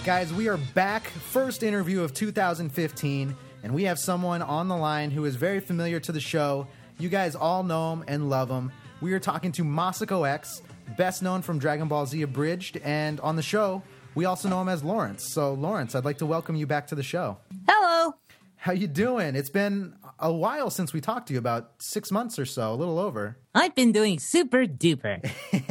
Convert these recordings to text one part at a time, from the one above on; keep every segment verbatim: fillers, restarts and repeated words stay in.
Guys, we are back. First interview of two thousand fifteen, and we have someone on the line who is very familiar to the show. You guys all know him and love him. We are talking to Masako X, best known from Dragon Ball Z Abridged, and on the show, we also know him as Lawrence. So, Lawrence, I'd like to welcome you back to the show. Hello. How you doing? It's been a while since we talked to you, about six months or so, a little over. I've been doing super duper.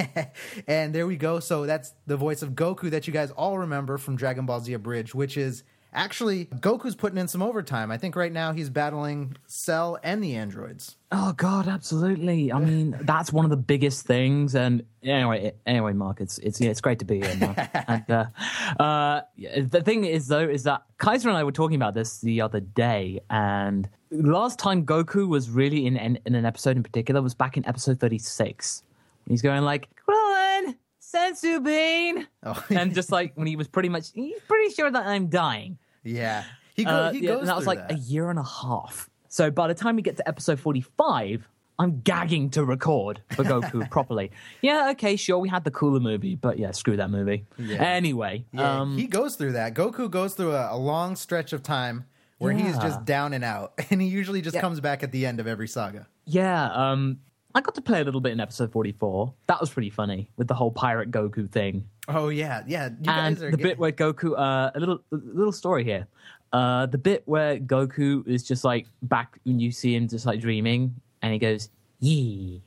And there we go. So that's the voice of Goku that you guys all remember from Dragon Ball Z Abridged, which is actually Goku's putting in some overtime. I think right now he's battling Cell and the androids. Oh, God, absolutely. I mean, that's one of the biggest things. And anyway, anyway, Mark, it's it's yeah, it's great to be here, Mark. and uh, uh, the thing is, though, is that Kaiser and I were talking about this the other day, and last time Goku was really in, in, in an episode in particular was back in episode thirty-six. He's going like, Krillin, Senzu Bean. Oh. And just like when he was pretty much, he's pretty sure that I'm dying. Yeah. He, go, uh, he yeah, goes and that was through like that. a year and a half. So by the time we get to episode forty-five, I'm gagging to record for Goku properly. Yeah, okay, sure, we had the Cooler movie, but yeah, screw that movie. Yeah. Anyway. Yeah, um, he goes through that. Goku goes through a, a long stretch of time where yeah. he's just down and out. And he usually just yeah. comes back at the end of every saga. Yeah, um... I got to play a little bit in episode forty-four. That was pretty funny with the whole pirate Goku thing. Oh yeah, yeah. You and guys are the getting... bit where Goku, uh, a little, a little story here. Uh, the bit where Goku is just like back when you see him just like dreaming, and he goes, "Yee."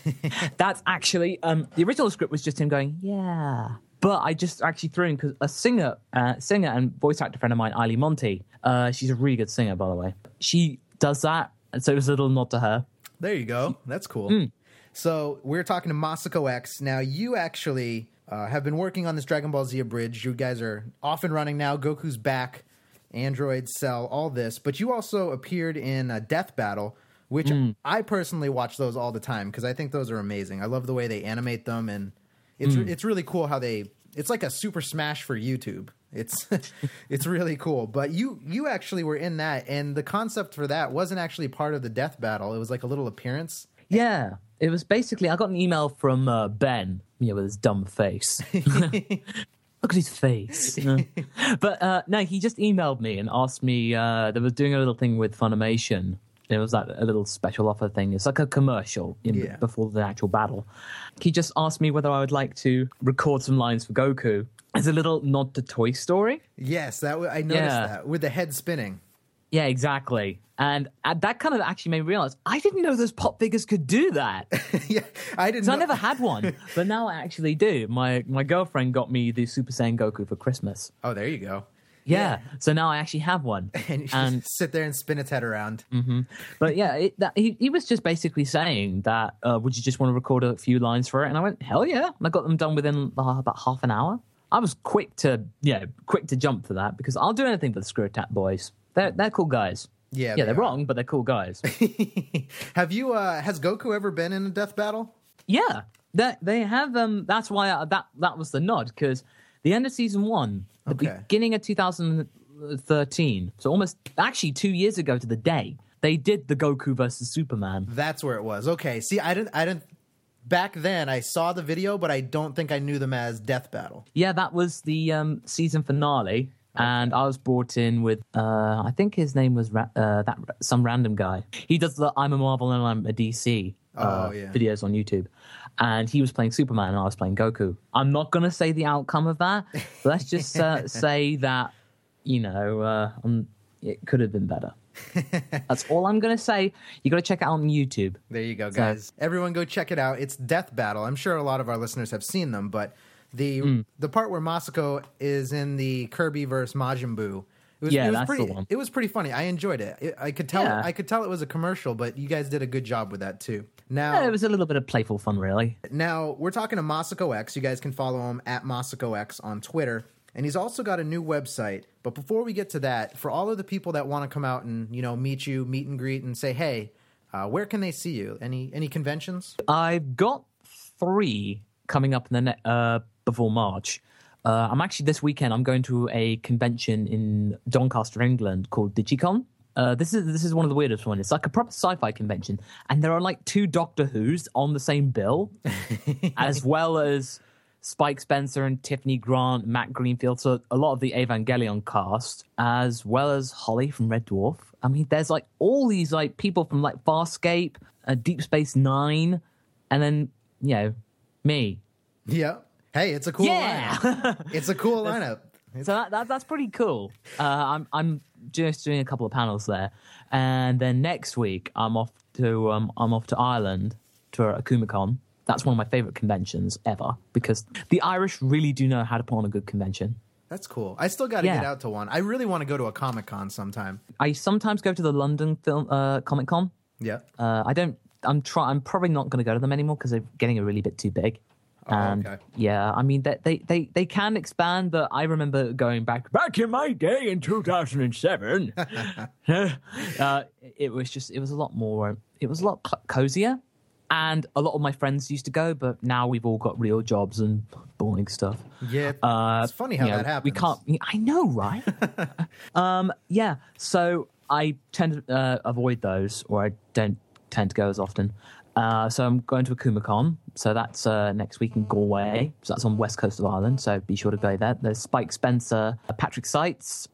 That's actually um, the original script was just him going, "Yeah." But I just actually threw in because a singer, uh, singer and voice actor friend of mine, Eileen Monty. Uh, she's a really good singer, by the way. She does that, and so it was a little nod to her. There you go. That's cool. Mm. So we're talking to Masako X. Now, you actually uh, have been working on this Dragon Ball Z Abridged. You guys are off and running now. Goku's back, Android, Cell, all this. But you also appeared in a Death Battle, which mm. I personally watch those all the time because I think those are amazing. I love the way they animate them, and it's mm. it's really cool how they... It's like a Super Smash for YouTube. It's it's really cool. But you you actually were in that, and the concept for that wasn't actually part of the Death Battle. It was like a little appearance. Yeah. It was basically, I got an email from uh, Ben, yeah, with his dumb face. Look at his face. But uh, no, he just emailed me and asked me, uh, they were doing a little thing with Funimation. It was like a little special offer thing. It's like a commercial in, yeah. before the actual battle. He just asked me whether I would like to record some lines for Goku as a little nod to Toy Story. Yes, that w- I noticed yeah. that, with the head spinning. Yeah, exactly. And uh, that kind of actually made me realize I didn't know those pop figures could do that. yeah, I didn't. So I never had one, but now I actually do. My my girlfriend got me the Super Saiyan Goku for Christmas. Oh, there you go. Yeah, yeah. So now I actually have one. And you and, just sit there and spin its head around. Mm-hmm. But yeah, it, that, he, he was just basically saying that, uh, would you just want to record a few lines for it? And I went, hell yeah. And I got them done within uh, about half an hour. I was quick to, yeah, quick to jump for that because I'll do anything for the Screw Attack boys. They're, they're cool guys. Yeah, yeah, they they're are. wrong, but they're cool guys. Have you? Uh, has Goku ever been in a death battle? Yeah, they they have. Um, that's why I, that that was the nod because the end of season one, the okay. beginning of two thousand thirteen, so almost actually two years ago to the day, they did the Goku versus Superman. That's where it was. Okay, see, I didn't, I didn't. Back then, I saw the video, but I don't think I knew them as Death Battle. Yeah, that was the um, season finale. And I was brought in with, uh, I think his name was ra- uh, that some random guy. He does the I'm a Marvel and I'm a D C uh, oh, yeah. videos on YouTube. And he was playing Superman and I was playing Goku. I'm not going to say the outcome of that. But let's just uh, say that, you know, uh, um, it could have been better. That's all I'm going to say. You got to check it out on YouTube. There you go, guys. So, everyone go check it out. It's Death Battle. I'm sure a lot of our listeners have seen them, but... The mm. the part where Masako is in the Kirby versus Majin Buu, it was, yeah, it was that's pretty, the one. It was pretty funny. I enjoyed it. it I could tell. Yeah. I could tell it was a commercial, but you guys did a good job with that too. Now yeah, it was a little bit of playful fun, really. Now we're talking to Masako X. You guys can follow him at Masako X on Twitter, and he's also got a new website. But before we get to that, for all of the people that want to come out and you know meet you, meet and greet, and say, hey, uh, where can they see you? Any any conventions? I've got three coming up in the ne- uh, before March. Uh, I'm actually this weekend. I'm going to a convention in Doncaster, England, called Digicon. Uh, this is this is one of the weirdest ones. It's like a proper sci-fi convention, and there are like two Doctor Who's on the same bill, as well as Spike Spencer and Tiffany Grant, Matt Greenfield, so a lot of the Evangelion cast, as well as Holly from Red Dwarf. I mean, there's like all these like people from like Farscape, uh, Deep Space Nine, and then, you know, me. Yeah. Hey, it's a cool yeah. lineup. It's a cool lineup. So that, that that's pretty cool. Uh, I'm I'm just doing a couple of panels there, and then next week I'm off to um I'm off to Ireland to AkumaCon. That's one of my favorite conventions ever because the Irish really do know how to put on a good convention. That's cool. I still got to Yeah. get out to one. I really want to go to a Comic-Con sometime. I sometimes go to the London Film uh, Comic Con. Yeah. Uh, I don't. I'm try. I'm probably not going to go to them anymore because they're getting a really bit too big. Oh, And okay. yeah, I mean they, they they they can expand, but I remember going back back in my day in two thousand seven. uh, it was just it was a lot more. It was a lot cl- cozier, and a lot of my friends used to go, but now we've all got real jobs and boring stuff. Yeah. Uh, it's funny how you know, that happens. We can't. I know, right? um, yeah. So I tend to uh, avoid those, or I don't tend to go as often. Uh, so I'm going to AkumaCon. So that's uh, next week in Galway. So that's on the west coast of Ireland. So be sure to go there. There's Spike Spencer, Patrick Seitz,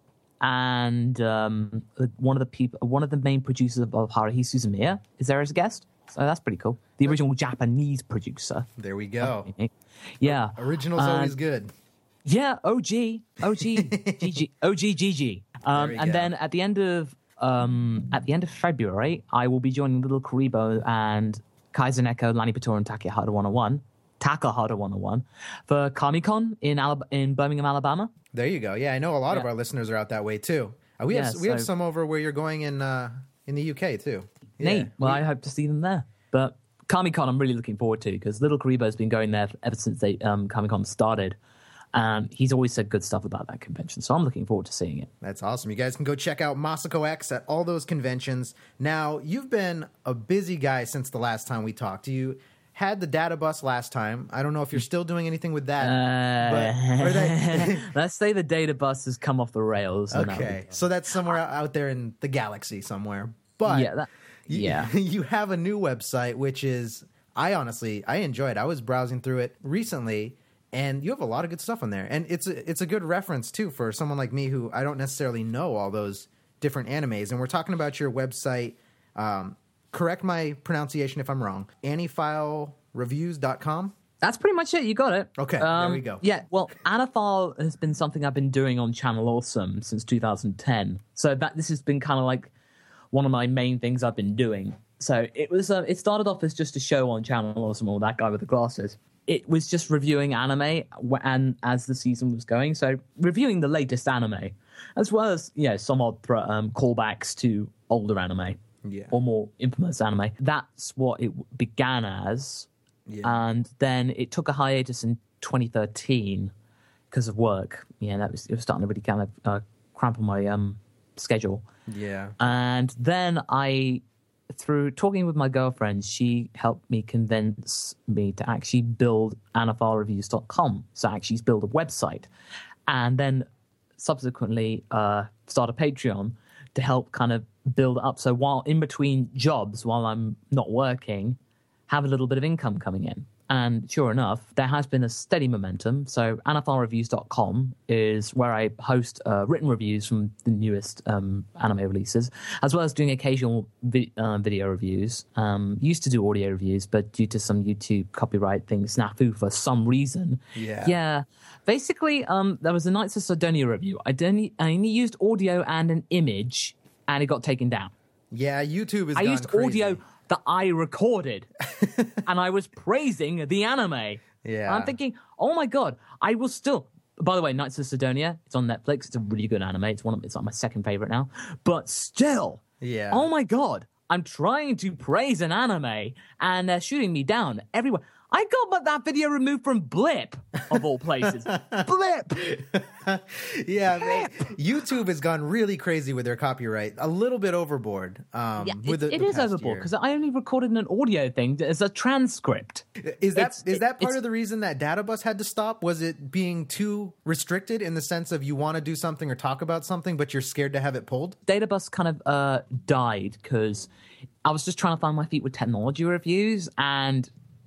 and um, one of the people, one of the main producers of Haruhi Suzumiya is there as a guest. So that's pretty cool. The original Japanese producer. There we go. Yeah. Original's Uh, always good. Yeah, O G, O G, G G, O G, G G. Um, There we and go. then at the end of um, at the end of February, I will be joining Little Karibo and Kaizen Echo, Lani Pator, and Takahata one oh one, Takahata one oh one for Comic-Con in Alab- in Birmingham, Alabama. There you go. Yeah, I know a lot of Yeah. our listeners are out that way too. Uh, we have Yeah, we have so- some over where you're going in uh, in the U K too. Yeah. Neat. Well, I hope to see them there. But Comic-Con, I'm really looking forward to because Little Karibo's been going there ever since they um, Comic-Con started. And he's always said good stuff about that convention. So I'm looking forward to seeing it. That's awesome. You guys can go check out Masako X at all those conventions. Now, you've been a busy guy since the last time we talked. You had the data bus last time. I don't know if you're still doing anything with that. but, or that Uh, let's say the data bus has come off the rails. and that okay, would- so that's somewhere out- out there in the galaxy somewhere. But yeah, that, you, yeah. you have a new website, which is, I honestly, I enjoy it. I was browsing through it recently, and you have a lot of good stuff on there. And it's a, it's a good reference, too, for someone like me who I don't necessarily know all those different animes. And we're talking about your website. Um, correct my pronunciation if I'm wrong. Anifile reviews dot com. That's pretty much it. You got it. Okay, there we go. Yeah, well, Anaphile has been something I've been doing on Channel Awesome since two thousand ten. So that this has been kind of like one of my main things I've been doing. So it was. Uh, it started off as just a show on Channel Awesome, or that guy with the glasses. It was just reviewing anime, w- and as the season was going, so reviewing the latest anime, as well as you know some odd thro- um, callbacks to older anime, Yeah. or more infamous anime. That's what it began as. Yeah. And then it took a hiatus in twenty thirteen because of work. Yeah, that was it was starting to really kind of uh, cramp on my um, schedule. Yeah. And then I, through talking with my girlfriend, she helped me convince me to actually build anaphile reviews dot com. So actually build a website, and then subsequently uh, start a Patreon to help kind of build up. So while in between jobs, while I'm not working, have a little bit of income coming in. And sure enough, there has been a steady momentum. So anaphile reviews dot com is where I host uh, written reviews from the newest um, anime releases, as well as doing occasional vi- uh, video reviews. Um, used to do audio reviews, but due to some YouTube copyright thing snafu for some reason. Yeah. Yeah. Basically, um, there was a Knights of Sidonia review. I, only, I only used audio and an image, and it got taken down. Yeah, YouTube has I gone used crazy. audio that I recorded, and I was praising the anime. Yeah. And I'm thinking, oh my god, I will still. By the way, Knights of Sidonia, it's on Netflix. It's a really good anime. It's one of it's like my second favorite now. But still, Yeah. oh my god, I'm trying to praise an anime, and they're shooting me down everywhere. I got but that video removed from Blip, of all places. Blip. Yeah, they, YouTube has gone really crazy with their copyright, a little bit overboard. Um, Yeah, with it, the, it the is past overboard year. because I only recorded an audio thing as a transcript. Is that it's- is that part it's- of the reason that Databus had to stop? Was it being too restricted in the sense of you want to do something or talk about something, but you're scared to have it pulled? Databus kind of uh, died because I was just trying to find my feet with technology reviews, and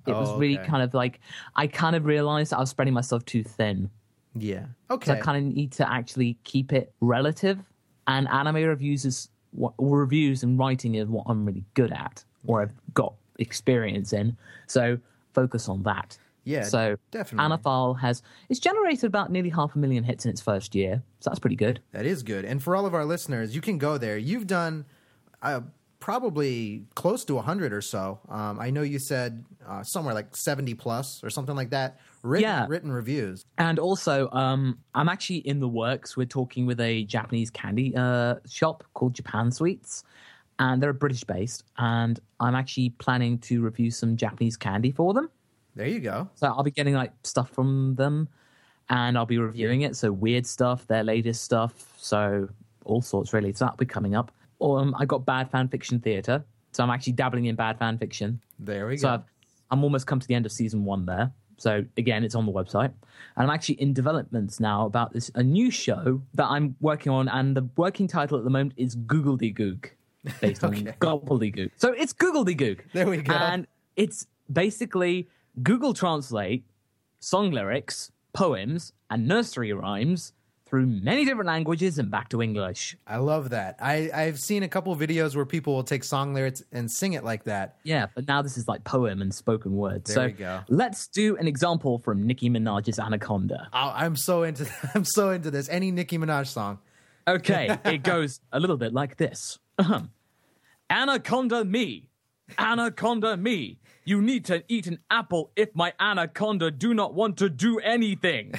It Oh, was really okay. kind of like, I kind of realized I was spreading myself too thin. Yeah. So Okay. I kind of need to actually keep it relative. And anime reviews is what or reviews and writing is what I'm really good at, or I've got experience in. So focus on that. Yeah, So definitely. Anaphile has it's generated about nearly half a million hits in its first year. So that's pretty good. That is good. And for all of our listeners, you can go there. You've done uh, probably close to one hundred or so. Um, I know you said uh, somewhere like seventy plus or something like that. Written, Yeah. written reviews. And also, um, I'm actually in the works. We're talking with a Japanese candy uh, shop called Japan Sweets. And they're British based. And I'm actually planning to review some Japanese candy for them. There you go. So I'll be getting like stuff from them and I'll be reviewing it. So weird stuff, their latest stuff. So all sorts really. So that'll be coming up. Um, I got Bad Fan Fiction Theatre. So I'm actually dabbling in bad fan fiction. There we So go. I've, I'm almost come to the end of season one there. So again, it's on the website. And I'm actually in developments now about this, a new show that I'm working on. And the working title at the moment is Googledygook, based on Okay. Gobbledygook. So it's Googledygook. There we go. And it's basically Google Translate song lyrics, poems, and nursery rhymes through many different languages and back to English. I love that. I, I've seen a couple videos where people will take song lyrics and sing it like that. Yeah, but now this is like poem and spoken word. There so we go. let's do an example from Nicki Minaj's Anaconda. Oh, I'm so into I'm so into this. Any Nicki Minaj song. Okay, it goes a little bit like this. Ahem. Anaconda me, anaconda me. You need to eat an apple if my anaconda do not want to do anything.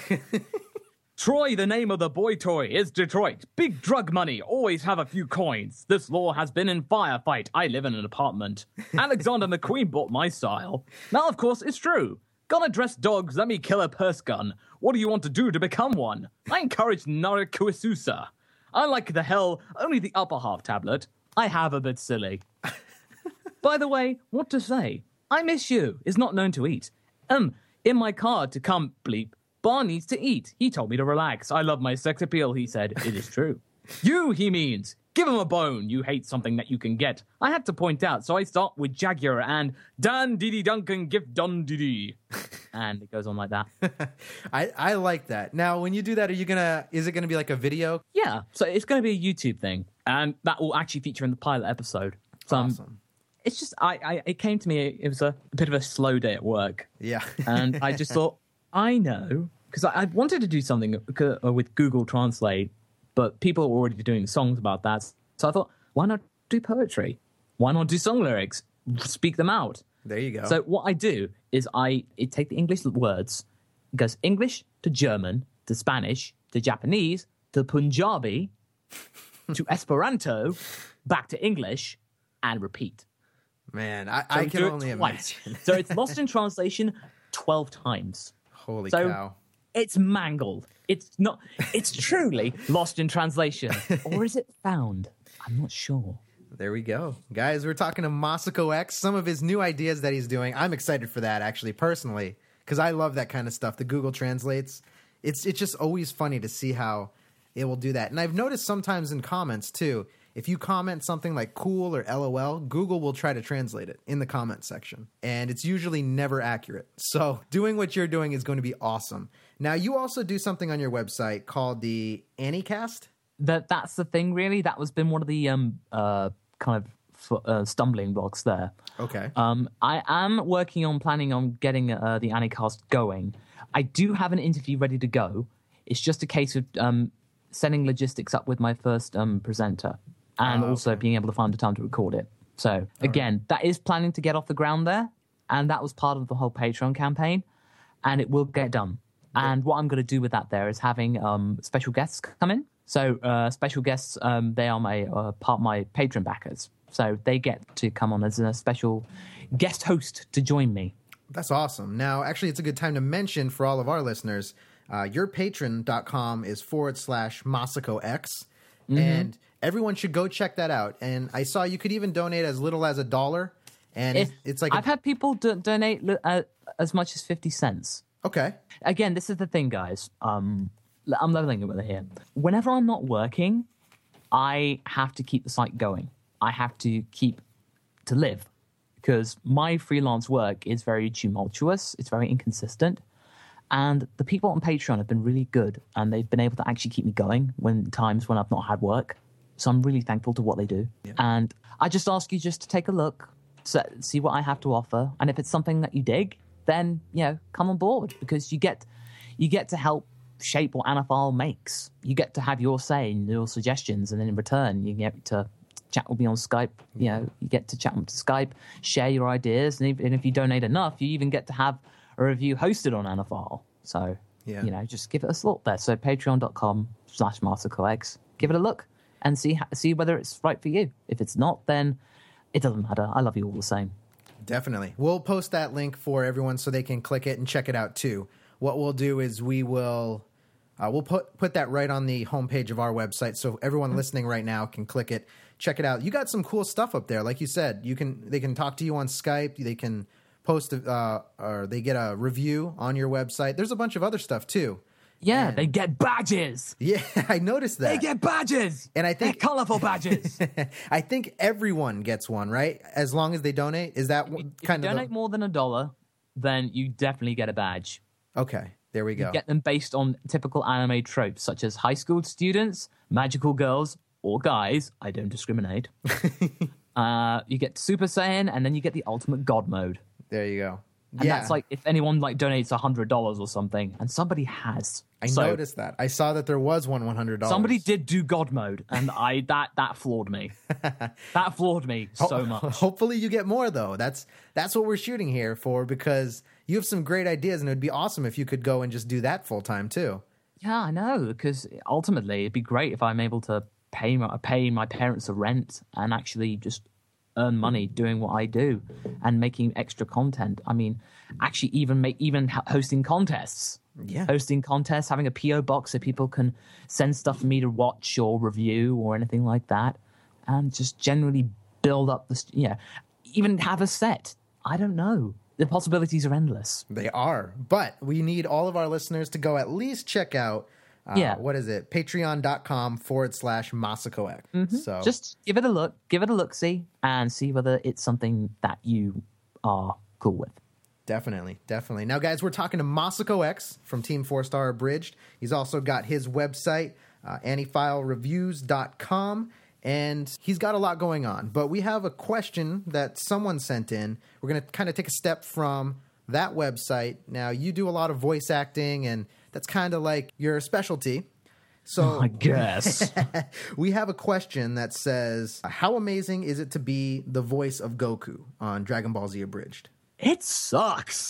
Troy, the name of the boy toy, is Detroit. Big drug money, always have a few coins. This law has been in firefight. I live in an apartment. Alexander McQueen bought my style. Now, of course, it's true. Gonna dress dogs, let me kill a purse gun. What do you want to do to become one? I encourage Narikuisusa. I like the hell, only the upper half tablet. I have a bit silly. By the way, what to say? I miss you is not known to eat. Um, in my car to come, bleep, Bar needs to eat. He told me to relax. I love my sex appeal, he said. It is true. You, he means. Give him a bone. You hate something that you can get. I had to point out, so I start with Jaguar and Dan Diddy Duncan Gift Dun Diddy. And it goes on like that. I, I like that. Now, when you do that, are you gonna? Is it gonna be like a video? Yeah, so it's going to be a YouTube thing. And that will actually feature in the pilot episode. So um, Awesome. it's just, I, I, it came to me, it was a, a bit of a slow day at work. Yeah. And I just thought, I know, because I, I wanted to do something with Google Translate, but people were already doing songs about that. So I thought, why not do poetry? Why not do song lyrics? Speak them out. There you go. So what I do is I it take the English words, it goes English to German to Spanish to Japanese to Punjabi to Esperanto, back to English, and repeat. Man, I, So I we can do it only twice. imagine. So it's lost in translation twelve times. Holy So- cow. It's mangled. It's not. It's truly lost in translation, or is it found? I'm not sure. There we go. Guys, we're talking to Masako X, some of his new ideas that he's doing. I'm excited for that, actually, personally, because I love that kind of stuff. The Google Translates. It's, it's just always funny to see how it will do that. And I've noticed sometimes in comments, too, if you comment something like cool or LOL, Google will try to translate it in the comment section. And it's usually never accurate. So doing what you're doing is going to be awesome. Now, you also do something on your website called the Anycast. That that's the thing. Really, that was been one of the um uh kind of f- uh, stumbling blocks there. Okay. Um, I am working on planning on getting uh, the Anycast going. I do have an interview ready to go. It's just a case of um setting logistics up with my first um presenter, and Oh, also okay. being able to find the time to record it. So again, that is planning to get off the ground there, and that was part of the whole Patreon campaign, and it will get done. And what I'm going to do with that there is having um, special guests come in. So uh, special guests, um, they are my uh, part my Patreon backers. So they get to come on as a special guest host to join me. That's awesome. Now, actually, it's a good time to mention for all of our listeners, uh, yourpatron dot com is forward slash Masako X. Mm-hmm. And everyone should go check that out. And I saw you could even donate as little as a dollar. And If, it's, it's like, a, I've had people do- donate li- uh, as much as fifty cents. okay. Again, this is the thing, guys. Um, l- I'm leveling it with it here. Whenever I'm not working, I have to keep the site going. I have to keep to live. because my freelance work is very tumultuous. It's very inconsistent. And the people on Patreon have been really good, and they've been able to actually keep me going when times when I've not had work. So I'm really thankful to what they do. Yeah. And I just ask you just to take a look, see what I have to offer. And if it's something that you dig, then, you know, come on board, because you get you get to help shape what Anaphile makes. You get to have your say and your suggestions, and then in return, you get to chat with me on Skype. You know, you get to chat with Skype, share your ideas, and even if you donate enough, you even get to have a review hosted on Anaphile. So, yeah. you know, just give it a thought there. So patreon.com slash MasakoX. Give it a look and see see whether it's right for you. If it's not, then it doesn't matter. I love you all the same. Definitely. We'll post that link for everyone so they can click it and check it out too. What we'll do is we will uh, we'll put put that right on the homepage of our website, so everyone mm-hmm. listening right now can click it, check it out. You got some cool stuff up there, like you said. You can they can talk to you on Skype. They can post a, uh, or they get a review on your website. There's a bunch of other stuff too. Yeah, and they get badges. Yeah, I noticed that. They get badges. And I think They're colorful badges. I think everyone gets one, right? As long as they donate. Is that if, kind if you of donate the... more than a dollar, then you definitely get a badge. Okay, there we go. You get them based on typical anime tropes, such as high school students, magical girls, or guys. I don't discriminate. uh, you get Super Saiyan, and then you get the ultimate God mode. There you go. And yeah. that's like if anyone like donates one hundred dollars or something, and somebody has. I so, noticed that. I saw that there was one one hundred dollars. Somebody did do God mode, and I that that floored me. That floored me so much. Hopefully you get more, though. That's that's what we're shooting here for, because you have some great ideas, and it would be awesome if you could go and just do that full time too. Yeah, I know, because ultimately it'd be great if I'm able to pay my, pay my parents a rent and actually just earn money doing what I do and making extra content. I mean, actually even make even hosting contests. Yeah. Hosting contests, having a P O box so people can send stuff for me to watch or review or anything like that, and just generally build up the, yeah, even have a set. I don't know. The possibilities are endless. They are. But we need all of our listeners to go at least check out Uh, yeah. What is it? Patreon.com forward slash MasakoX. Mm-hmm. So just give it a look, give it a look, see, and see whether it's something that you are cool with. Definitely, definitely. Now, guys, we're talking to MasakoX from Team Four Star Abridged. He's also got his website, uh, aniphiles reviews dot com, and he's got a lot going on. But we have a question that someone sent in. We're going to kind of take a step from that website. Now, you do a lot of voice acting, and that's kind of like your specialty. So I guess we have a question that says, how amazing is it to be the voice of Goku on Dragon Ball Z Abridged? It sucks.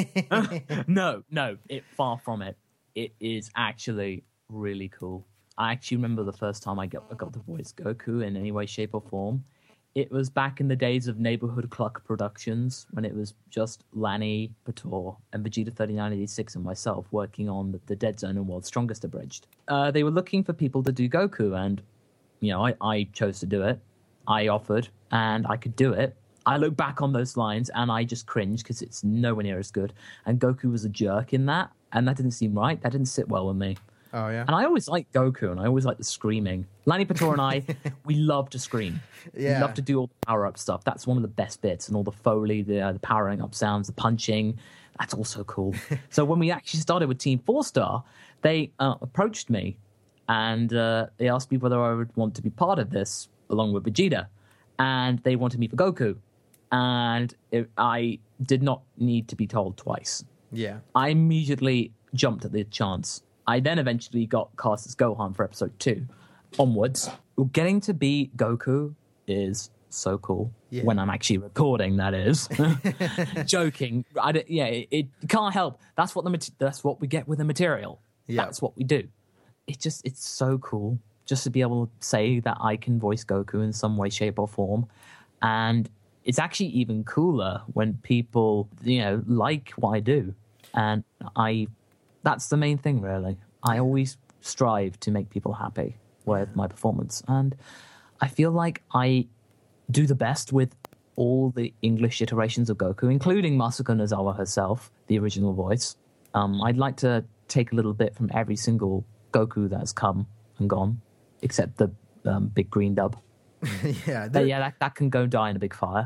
no, no, it far from it. It is actually really cool. I actually remember the first time I got, I got to voice Goku in any way, shape, or form. It was back in the days of Neighborhood Cluck Productions, when it was just Lanny, Pator, and Vegeta thirty-nine eighty-six and myself working on the, the Dead Zone and World's Strongest Abridged. Uh, they were looking for people to do Goku, and, you know, I, I chose to do it. I offered, and I could do it. I look back on those lines, and I just cringe, because it's nowhere near as good. And Goku was a jerk in that, and that didn't seem right. That didn't sit well with me. Oh, yeah? And I always liked Goku, and I always liked the screaming. Lanny Pator and I, we love to scream. Yeah. We love to do all the power-up stuff. That's one of the best bits, and all the Foley, the, uh, the powering up sounds, the punching. That's also cool. So when we actually started with Team Four Star, they uh, approached me, and uh, they asked me whether I would want to be part of this, along with Vegeta. And they wanted me for Goku. And it, I did not need to be told twice. Yeah. I immediately jumped at the chance. I then eventually got cast as Gohan for episode two onwards. Getting to be Goku is so cool. Yeah. When I'm actually recording, that is. Joking. I don't, yeah, it, it can't help. That's what the that's what we get with the material. Yeah. That's what we do. It just it's so cool just to be able to say that I can voice Goku in some way, shape, or form. And it's actually even cooler when people, you know, like what I do. And I that's the main thing, really. I always strive to make people happy with my performance. And I feel like I do the best with all the English iterations of Goku, including Masako Nozawa herself, the original voice. Um, I'd like to take a little bit from every single Goku that's come and gone, except the um, big green dub. yeah, But yeah, that, that can go die in a big fire.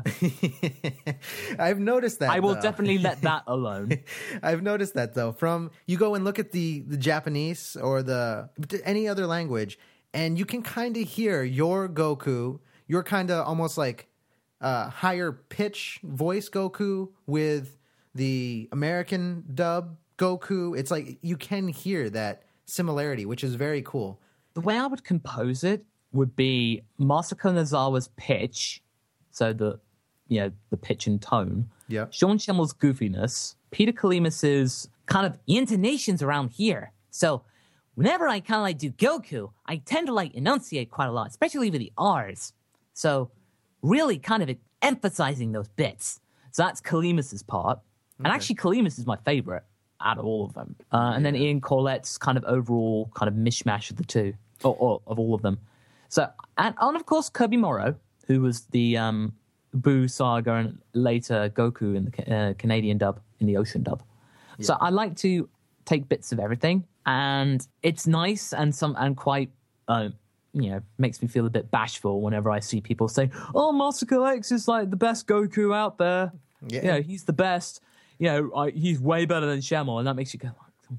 I've noticed that. I will though. definitely let that alone. I've noticed that though. From you go and look at the the Japanese or the any other language, and you can kind of hear your Goku, your kind of almost like uh, higher pitch voice Goku with the American dub Goku. It's like you can hear that similarity, which is very cool. The way I would compose it would be Masako Nozawa's pitch, so the you know the pitch and tone. Yeah. Sean Schimmel's goofiness, Peter Kalimas's kind of intonations around here. So whenever I kind of like do Goku, I tend to like enunciate quite a lot, especially with the R's. So really kind of emphasizing those bits. So that's Kalimas's part. And Okay. actually Kalimas is my favorite out of all of them. Uh, and then Yeah. Ian Corlett's kind of overall kind of mishmash of the two, or, or of all of them. So, and, and of course Kirby Morrow, who was the um, Boo Saga and later Goku in the uh, Canadian dub, in the Ocean dub. So I like to take bits of everything, and it's nice and some and quite, uh, you know, makes me feel a bit bashful whenever I see people say, "Oh, Masako X is like the best Goku out there. Yeah. You know, he's the best. You know, I, he's way better than Shemmel," and that makes you go, oh,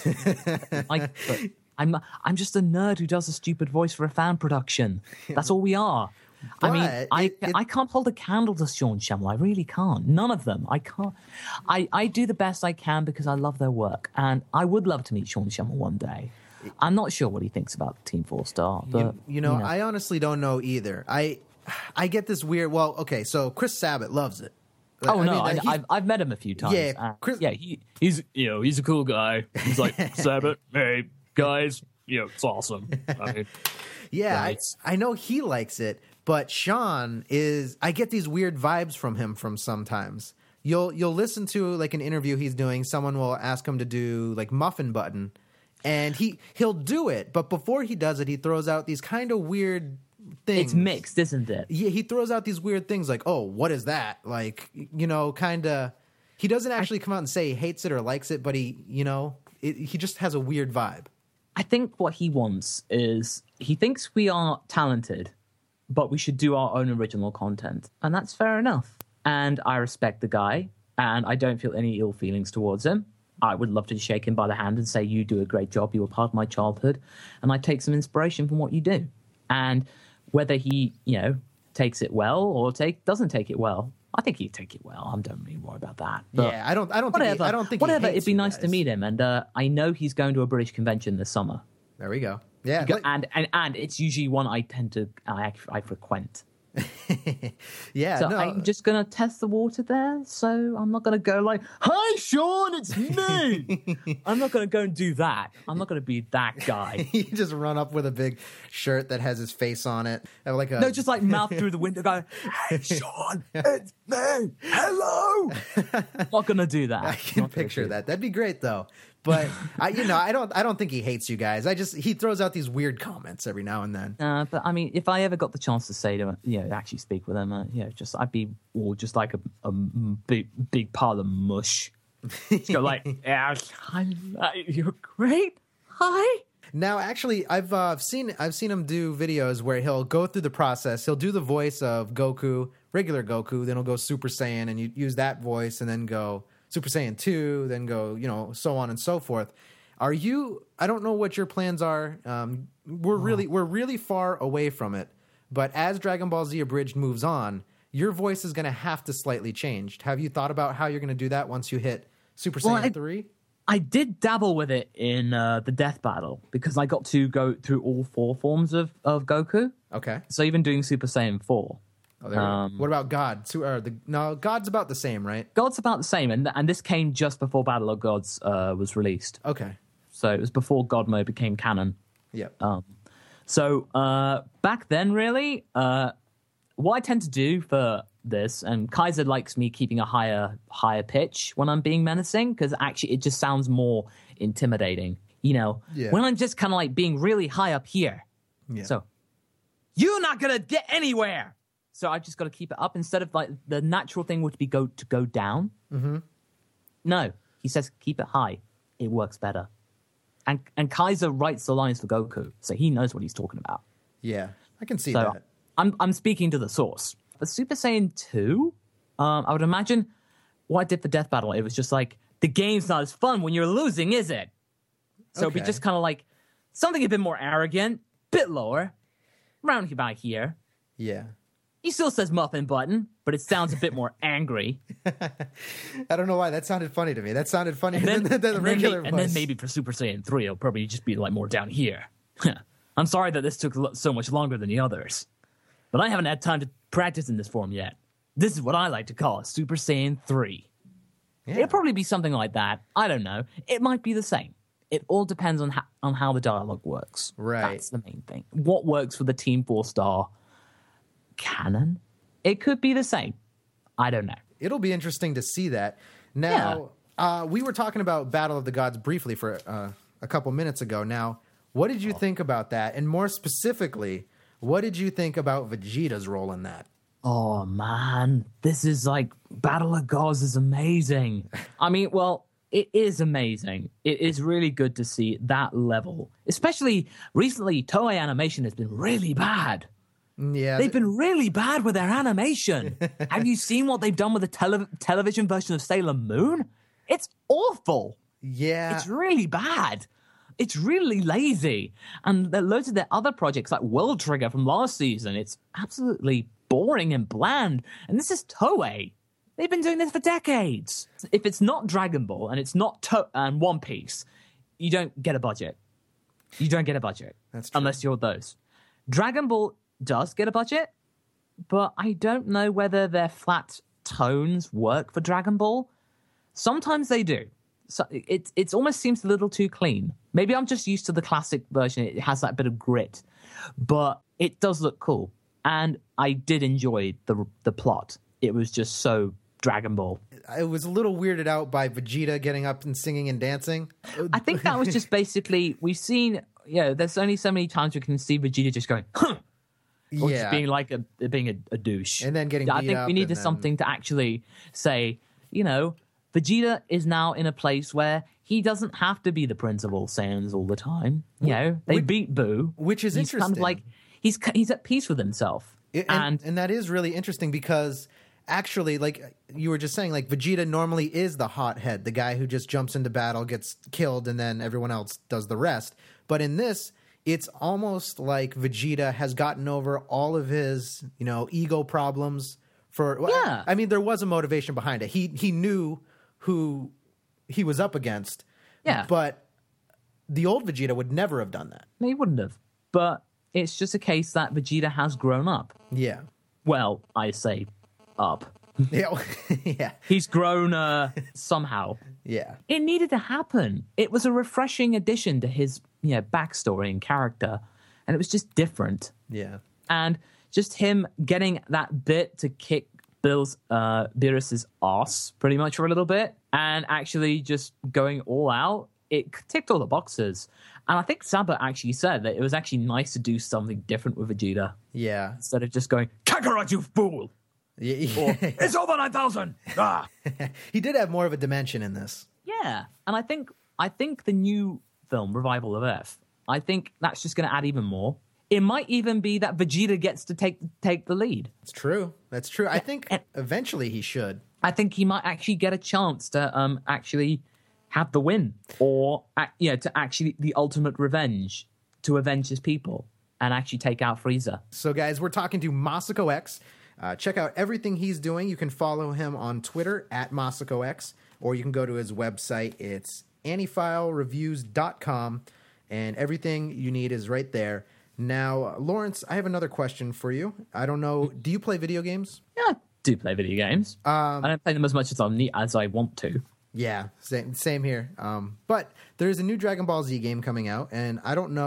"Dude, I, but I'm I'm just a nerd who does a stupid voice for a fan production. That's all we are." I mean, But I it- it- I can't hold a candle to Sean Schemmel. I really can't. None of them. I can't. I, I do the best I can because I love their work, and I would love to meet Sean Schemmel one day. I'm not sure what he thinks about Team Four Star, but You, you know, I honestly don't know either. I I get this weird. Well, okay, so Chris Sabat loves it. Oh I no, mean, I, he's- I've I've met him a few times. Yeah, Uh, Chris- yeah, he, he's you know he's a cool guy. He's like Sabbath, hey guys, you know it's awesome. I mean, yeah, I, right. I know he likes it, but Sean is. I get these weird vibes from him from sometimes. You'll you'll listen to like an interview he's doing. Someone will ask him to do like Muffin Button, and he he'll do it. But before he does it, he throws out these kind of weird things. it's mixed, isn't it? Yeah, he throws out these weird things like, "Oh, what is that?" Like, you know, kind of. He doesn't actually come out and say he hates it or likes it, but he, you know, it, he just has a weird vibe. I think what he wants is he thinks we are talented, but we should do our own original content. And that's fair enough. And I respect the guy, and I don't feel any ill feelings towards him. I would love to shake him by the hand and say, "You do a great job. You were part of my childhood." And I take some inspiration from what you do. And whether he, you know, takes it well or take doesn't take it well, I think he'd take it well. I don't really worry about that. But yeah, I don't. I don't whatever. think. He, I don't think. Whatever. He hates It'd be you nice to guys. meet him. And uh, I know he's going to a British convention this summer. There we go. Yeah, Go- like- and, and and it's usually one I tend to I, I frequent. yeah. So no, I'm just gonna test the water there. So I'm not gonna go like, "Hi, Sean, it's me." I'm not gonna go and do that. I'm not gonna be that guy. you just run up with a big shirt that has his face on it, have like a No, just like mouth through the window, go, "Hey, Sean, it's me. Hello." Not gonna do that. I can Not gonna picture do that. That'd be great though. But I, you know, I don't. I don't think he hates you guys. I just he throws out these weird comments every now and then. Uh, but I mean, if I ever got the chance to say to him, you know, actually speak with him, uh, you know, just I'd be all just like a, a big, big pile of mush. Just go like, "Yeah, hi, you're great. Hi." Now, actually, I've uh, seen I've seen him do videos where he'll go through the process. He'll do the voice of Goku, regular Goku, then he'll go Super Saiyan, and you use that voice, and then go Super Saiyan two, then go, you know, so on and so forth. Are you? I don't know what your plans are. Um, we're really we're really far away from it, but as Dragon Ball Z Abridged moves on, your voice is going to have to slightly change. Have you thought about how you're going to do that once you hit Super Well, Saiyan I- three? I did dabble with it in uh, the Death Battle because I got to go through all four forms of, of Goku. Okay. So even doing Super Saiyan four. Oh, there we go. Um, What about God? Su- or the, no, God's about the same, right? God's about the same, and and this came just before Battle of Gods uh, was released. Okay. So it was before God Mode became canon. Yep. Um, so uh, back then, really, uh, what I tend to do for this, and Kaiser likes me keeping a higher higher pitch when I'm being menacing, because actually it just sounds more intimidating. You know, Yeah. when I'm just kind of like being really high up here. Yeah. So you're not gonna get anywhere. So I just got to keep it up instead of like the natural thing would be go to go down. Mm-hmm. No, he says keep it high. It works better. And and Kaiser writes the lines for Goku, so he knows what he's talking about. Yeah, I can see So that. I'm I'm speaking to the source. For Super Saiyan two, um, I would imagine what I did for Death Battle, it was just like, the game's not as fun when you're losing, is it? So it'd be Okay. just kind of like something a bit more arrogant, bit lower, around about here. Yeah. He still says muffin button, but it sounds a bit more angry. I don't know why. That sounded funny to me. That sounded funnier Then, than, than the and, regular then may- voice. and then maybe for Super Saiyan three, it'll probably just be like more down here. I'm sorry that this took lo- so much longer than the others, but I haven't had time to practice in this form yet. This is what I like to call a Super Saiyan three. Yeah. It'll probably be something like that. I don't know. It might be the same. It all depends on how, on how the dialogue works. Right. That's the main thing. What works for the Team four star canon? It could be the same. I don't know. It'll be interesting to see that. Now, uh, we were talking about Battle of the Gods briefly for uh, a couple minutes ago. Now, what did you think about that? And more specifically, what did you think about Vegeta's role in that? Oh man, this is like Battle of Gods is amazing. I mean, well, it is amazing. It is really good to see that level. Especially recently, Toei Animation has been really bad. Yeah, They've been really bad with their animation. Have you seen what they've done with the tele- television version of Sailor Moon? It's awful. yeah. It's really bad. It's really lazy. And there are loads of their other projects like World Trigger from last season. It's absolutely boring and bland. And this is Toei. They've been doing this for decades. If it's not Dragon Ball and it's not to- and One Piece, you don't get a budget. You don't get a budget. That's true. Unless you're those. Dragon Ball does get a budget, but I don't know whether their flat tones work for Dragon Ball. Sometimes they do. So it it almost seems a little too clean. Maybe I'm just used to the classic version. It has that bit of grit, but it does look cool. And I did enjoy the the plot. It was just so Dragon Ball. I was a little weirded out by Vegeta getting up and singing and dancing. I think that was just basically, we've seen, you know, there's only so many times we can see Vegeta just going, huh, or yeah. just being like a being a, a douche, And then getting I beat think up we needed and then- something to actually say, you know, Vegeta is now in a place where he doesn't have to be the Prince of All Saiyans all the time. You know, they which- beat Boo, which is he's kind of interesting. like he's he's at peace with himself, and, and, and that is really interesting because actually, like you were just saying, like Vegeta normally is the hothead, the guy who just jumps into battle, gets killed, and then everyone else does the rest. But in this, it's almost like Vegeta has gotten over all of his, you know, ego problems. For well, Yeah. I mean, there was a motivation behind it. He he knew who he was up against. Yeah. But the old Vegeta would never have done that. he wouldn't have. But it's just a case that Vegeta has grown up. Yeah. Well, I say up. Yeah. yeah. He's grown uh, somehow. Yeah. It needed to happen. It was a refreshing addition to his, you know, backstory and character, and it was just different. Yeah. And just him getting that bit to kick Bill's uh, Beerus's ass pretty much for a little bit, and actually just going all out. It ticked all the boxes, and I think Saba actually said that it was actually nice to do something different with Vegeta Yeah. instead of just going Kakarot, you fool! Yeah. Or, it's over nine thousand. Ah. He did have more of a dimension in this. Yeah, and I think I think the new film Revival of Earth, I think that's just going to add even more. It might even be that Vegeta gets to take take the lead. It's true. That's true. I think and- eventually he should. I think he might actually get a chance to um actually have the win, or ac- you know, to actually the ultimate revenge, to avenge his people and actually take out Frieza. So, guys, we're talking to Masako X. Uh, check out everything he's doing. You can follow him on Twitter at Masako X, or you can go to his website. It's aniphilereviews dot com, and everything you need is right there. Now, Lawrence, I have another question for you. I don't know. Do you play video games? Yeah, I do play video games. Um, I don't play them as much as I need as I want to. Yeah, same, same here. Um, but there's a new Dragon Ball Z game coming out, and I don't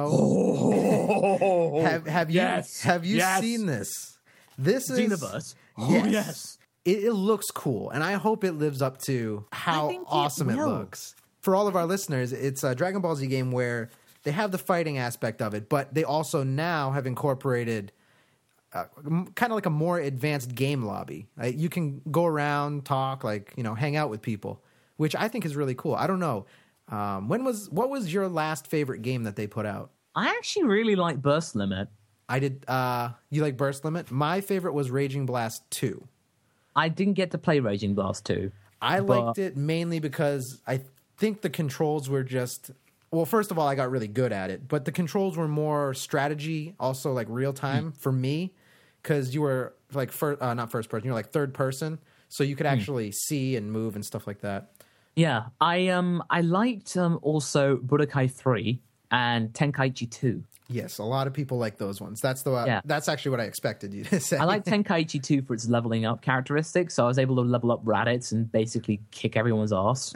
know. have have you yes, have you yes. seen this? This is Xenoverse. Oh, Yes. yes. It, it looks cool, and I hope it lives up to how think it awesome it, will. looks. For all of our listeners, it's a Dragon Ball Z game where they have the fighting aspect of it, but they also now have incorporated uh, kind of like a more advanced game lobby. Like, you can go around, talk, like, you know, hang out with people, which I think is really cool. I don't know. Um, when was what was your last favorite game that they put out? I actually really like Burst Limit. I did. Uh, you like Burst Limit? My favorite was Raging Blast two. I didn't get to play Raging Blast two. I but... liked it mainly because I think the controls were just... Well, first of all, I got really good at it, but the controls were more strategy, also like real time mm. for me, because you were like first, uh, not first person, you were like third person, so you could actually mm. see and move and stuff like that. Yeah, I um I liked um also Budokai three and Tenkaichi two. Yes, a lot of people like those ones. That's the uh, yeah. That's actually what I expected you to say. I like Tenkaichi two for its leveling up characteristics, so I was able to level up Raditz and basically kick everyone's ass.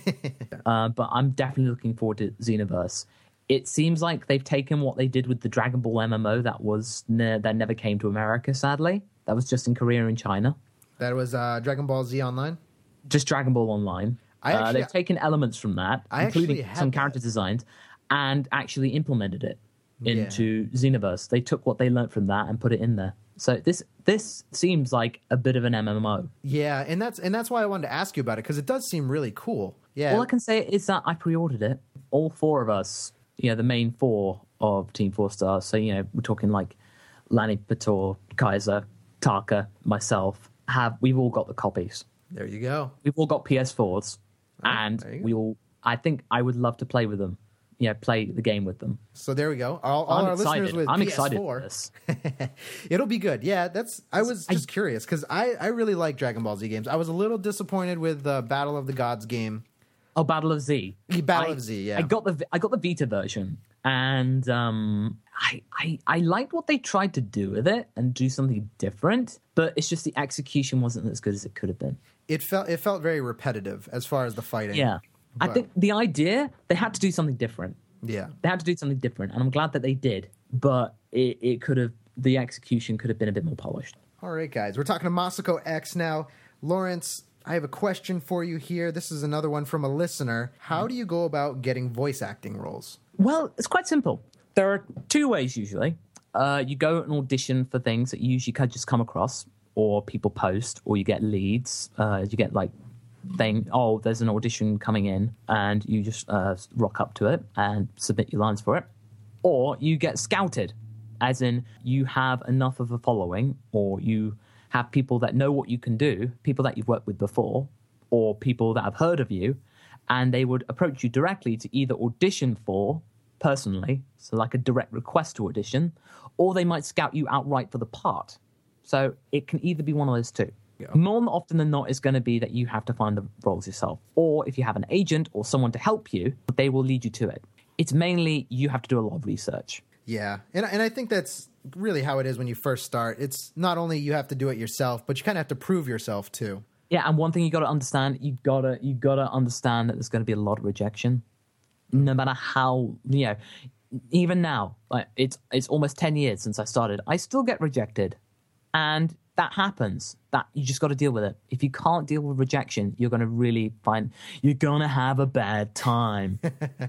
uh, but I'm definitely looking forward to Xenoverse. It seems like they've taken what they did with the Dragon Ball M M O that was ne- that never came to America, sadly. That was just in Korea and China. That was uh, Dragon Ball Z Online? Just Dragon Ball Online. I actually, uh, they've taken elements from that, I including some character that. designs, and actually implemented it into yeah. Xenoverse. They took what they learned from that and put it in there. So this this seems like a bit of an M M O. Yeah, and that's and that's why I wanted to ask you about it, because it does seem really cool. Yeah. All I can say is that I pre-ordered it. All four of us, you know, the main four of Team Four Stars. So, you know, we're talking like Lani Pator, Kaiser, Taka, myself, have we've all got the copies. There you go. We've all got P S fours, oh, and we all. I think I would love to play with them. Yeah, play the game with them. So there we go. All, all our excited. listeners with I'm P S four. Excited for this. It'll be good. Yeah, that's. I was just I, curious because I, I really like Dragon Ball Z games. I was a little disappointed with the Battle of the Gods game. Oh, Battle of Z. Battle I, of Z. Yeah, I got the I got the Vita version, and um, I, I I liked what they tried to do with it and do something different. But it's just the execution wasn't as good as it could have been. It felt it felt very repetitive as far as the fighting. Yeah. But I think the idea, they had to do something different. Yeah. They had to do something different, and I'm glad that they did. But it, it could have, the execution could have been a bit more polished. All right, guys. We're talking to Masako X now. Lawrence, I have a question for you here. This is another one from a listener. How do you go about getting voice acting roles? Well, it's quite simple. There are two ways usually. Uh, you go and audition for things that you usually could just come across, or people post, or you get leads. Uh, you get like... thing, oh, there's an audition coming in, and you just uh, rock up to it and submit your lines for it. Or you get scouted, as in you have enough of a following, or you have people that know what you can do, people that you've worked with before, or people that have heard of you, and they would approach you directly to either audition for personally, so like a direct request to audition, or they might scout you outright for the part. So it can either be one of those two. Yeah. More often than not, it's going to be that you have to find the roles yourself. Or if you have an agent or someone to help you, they will lead you to it. It's mainly you have to do a lot of research. Yeah, and, and I think that's really how it is when you first start. It's not only you have to do it yourself, but you kind of have to prove yourself too. Yeah, and one thing you got to understand, you gotta you gotta understand that there's going to be a lot of rejection, no matter how, you know. Even now, like it's it's almost ten years since I started. I still get rejected, and that happens. That you just got to deal with it. If you can't deal with rejection, you're going to really find you're going to have a bad time.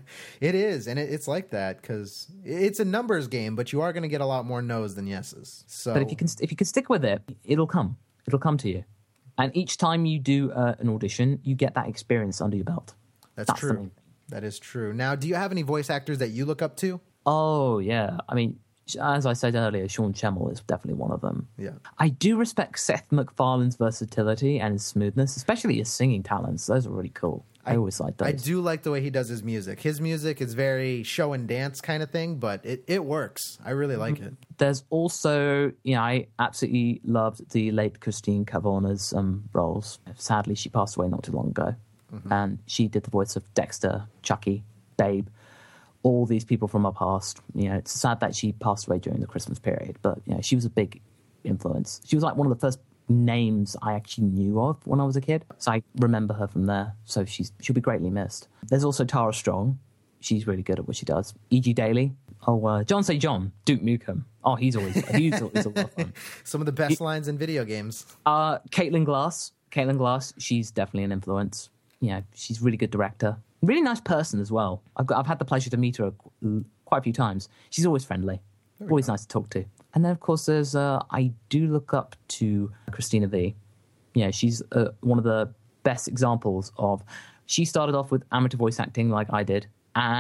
It is, and it, it's like that because it's a numbers game, but you are going to get a lot more no's than yeses. So, but if you can, if you can stick with it, it'll come. It'll come to you. And each time you do uh, an audition, you get that experience under your belt. That's, That's true. That is true. Now, do you have any voice actors that you look up to? Oh yeah, I mean. As I said earlier, Sean Chemmel is definitely one of them. Yeah, I do respect Seth MacFarlane's versatility and his smoothness, especially his singing talents. Those are really cool. I, I always like those. I do like the way he does his music. His music is very show and dance kind of thing, but it, it works. I really like it. There's also, you know, I absolutely loved the late Christine Cavona's um, roles. Sadly, she passed away not too long ago. Mm-hmm. And she did the voice of Dexter, Chucky, Babe. All these people from our past. You know, it's sad that she passed away during the Christmas period, but you know, she was a big influence. She was like one of the first names I actually knew of when I was a kid, so I remember her from there. So she's she'll be greatly missed. There's also Tara Strong. She's really good at what she does. E G Daily. Oh, uh, John Say John. Duke Nukem. Oh, he's always he's always a lot of fun. Some of the best he, lines in video games. Uh, Caitlin Glass. Caitlin Glass. She's definitely an influence. You know, she's a really good director. Really nice person as well. I've got, I've had the pleasure to meet her quite a few times. She's always friendly, always go. nice to talk to. And then, of course, there's uh, I do look up to Christina V. Yeah, she's uh, one of the best examples of. She started off with amateur voice acting like I did, and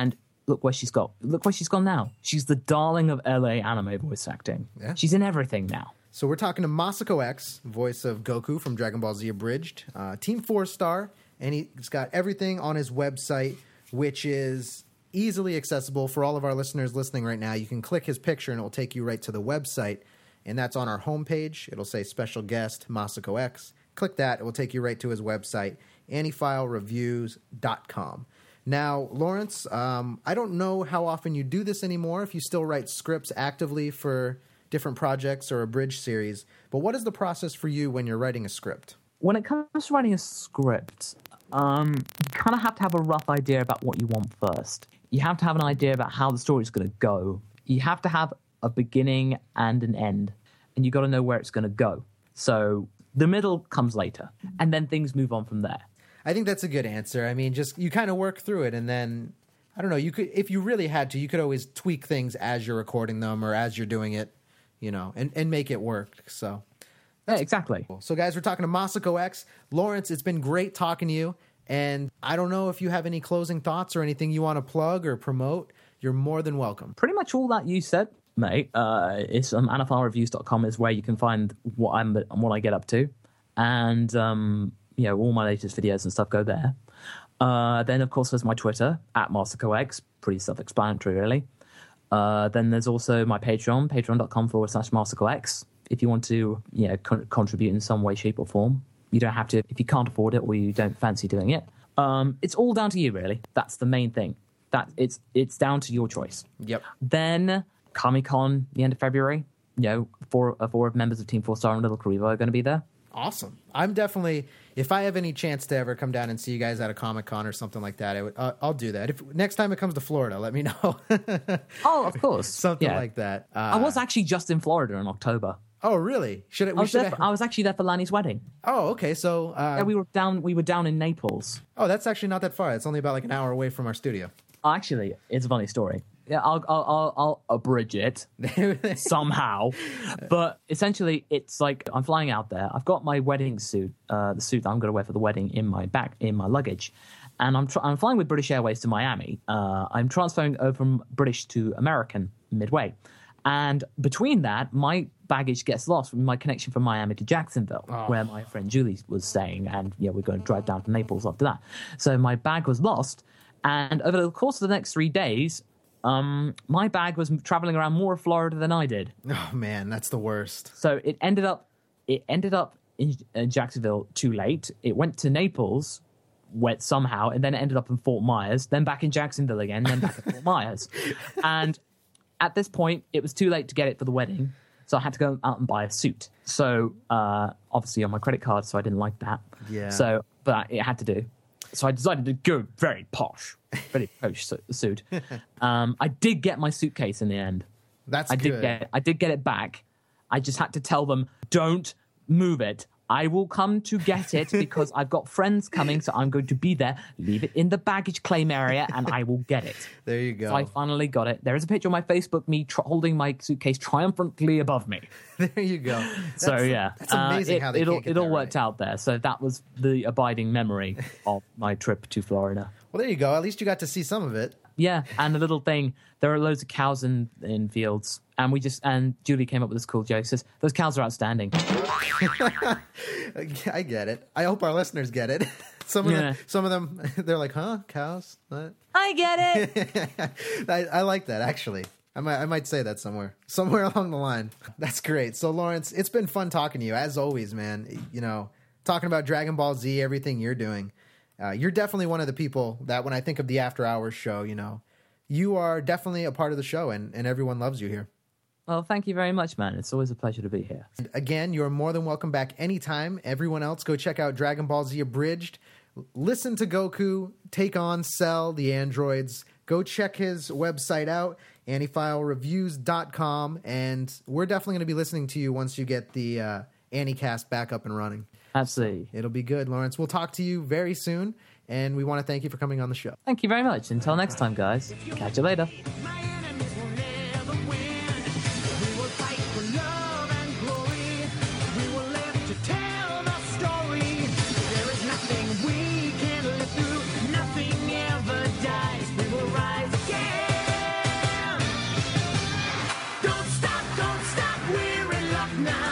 look where she's got. Look where she's gone now. She's the darling of L A anime voice acting. Yeah. She's in everything now. So we're talking to Masako X, voice of Goku from Dragon Ball Z Abridged, uh, Team Four Star, and he's got everything on his website, which is easily accessible for all of our listeners listening right now. You can click his picture and it will take you right to the website, and that's on our homepage. It'll say special guest Masako X. Click that. It will take you right to his website, anifile reviews dot com. Now, Lawrence, um, I don't know how often you do this anymore, if you still write scripts actively for different projects or a bridge series, but what is the process for you when you're writing a script? When it comes to writing a script, um, you kind of have to have a rough idea about what you want first. You have to have an idea about how the story's going to go. You have to have a beginning and an end, and you got to know where it's going to go. So the middle comes later, and then things move on from there. I think that's a good answer. I mean, just you kind of work through it, and then I don't know. You could, if you really had to, you could always tweak things as you're recording them or as you're doing it, you know, and, and make it work. So, yeah, exactly. Cool. So, guys, we're talking to Masako X. Lawrence, it's been great talking to you, and I don't know if you have any closing thoughts or anything you want to plug or promote. You're more than welcome. Pretty much all that you said, mate. Uh, it's um, anifile reviews dot com is where you can find what I'm what I get up to, and um. You know, all my latest videos and stuff go there. Uh, then, of course, there's my Twitter, at MasakoX. Pretty self-explanatory, really. Uh, then there's also my Patreon, patreon.com forward slash MasakoX. If you want to, you know, con- contribute in some way, shape, or form. You don't have to if you can't afford it or you don't fancy doing it. Um, it's all down to you, really. That's the main thing. That it's it's down to your choice. Yep. Then, Comic-Con, the end of February. You know, four, uh, four members of Team Four Star and Little Karibo are going to be there. Awesome. I'm definitely, if I have any chance to ever come down and see you guys at a Comic-Con or something like that, I would, uh, I'll do that. If next time it comes to Florida, let me know. Oh, of course. Something yeah. like that. Uh, I was actually just in Florida in October. Oh, really? Should it, we I, was should there for, I was actually there for Lanny's wedding. Oh, okay. So, uh, Yeah, we were down. We were down in Naples. oh, that's actually not that far. It's only about like an hour away from our studio. Actually, it's a funny story. Yeah, I'll I'll I'll, I'll abridge it somehow, but essentially, it's like I'm flying out there. I've got my wedding suit, uh, the suit that I'm going to wear for the wedding, in my back in my luggage, and I'm tr- I'm flying with British Airways to Miami. Uh, I'm transferring over from British to American midway, and between that, my baggage gets lost from my connection from Miami to Jacksonville, Oh. where my friend Julie was staying, and yeah, we're going to drive down to Naples after that. So my bag was lost, and over the course of the next three days. Um, my bag was traveling around more of Florida than I did. Oh man, that's the worst. So it ended up, it ended up in uh, Jacksonville too late. It went to Naples, went somehow, and then it ended up in Fort Myers, then back in Jacksonville again, then back at Fort Myers. And at this point, it was too late to get it for the wedding. So I had to go out and buy a suit. So uh, obviously on my credit card, so I didn't like that. Yeah. So, but it had to do. So I decided to go very posh, very posh su- suit. Um, I did get my suitcase in the end. That's I good. did get it. I did get it back. I just had to tell them, don't move it. I will come to get it because I've got friends coming, so I'm going to be there. Leave it in the baggage claim area, and I will get it. There you go. So I finally got it. There is a picture on my Facebook, me tr- holding my suitcase triumphantly above me. There you go. That's, So yeah, that's amazing uh, it, how they it all, can't get it all that worked right. out there. So that was the abiding memory of my trip to Florida. Well, there you go. At least you got to see some of it. Yeah, and a little thing. There are loads of cows in, in fields, and we just and Julie came up with this cool joke. Says those cows are outstanding. I get it. I hope our listeners get it. Some of Yeah. them, some of them, they're like, "Huh, cows?" What? I get it. I, I like that actually. I might, I might say that somewhere, somewhere along the line. That's great. So, Lawrence, it's been fun talking to you as always, man. You know, talking about Dragon Ball Z, everything you're doing. Uh, you're definitely one of the people that when I think of the After Hours show, you know, you are definitely a part of the show, and, and everyone loves you here. Well, thank you very much, man. It's always a pleasure to be here. And again, you're more than welcome back anytime. Everyone else, go check out Dragon Ball Z Abridged. Listen to Goku take on Cell, the androids. Go check his website out, anifile reviews dot com, and we're definitely going to be listening to you once you get the uh, Anicast back up and running. Absolutely. It'll be good, Lawrence. We'll talk to you very soon, and we want to thank you for coming on the show. Thank you very much. Until next time, guys. Catch you later. My enemies will never win. We will fight for love and glory. We will live to tell the story. There is nothing we can't live through. Nothing ever dies. We will rise again. Now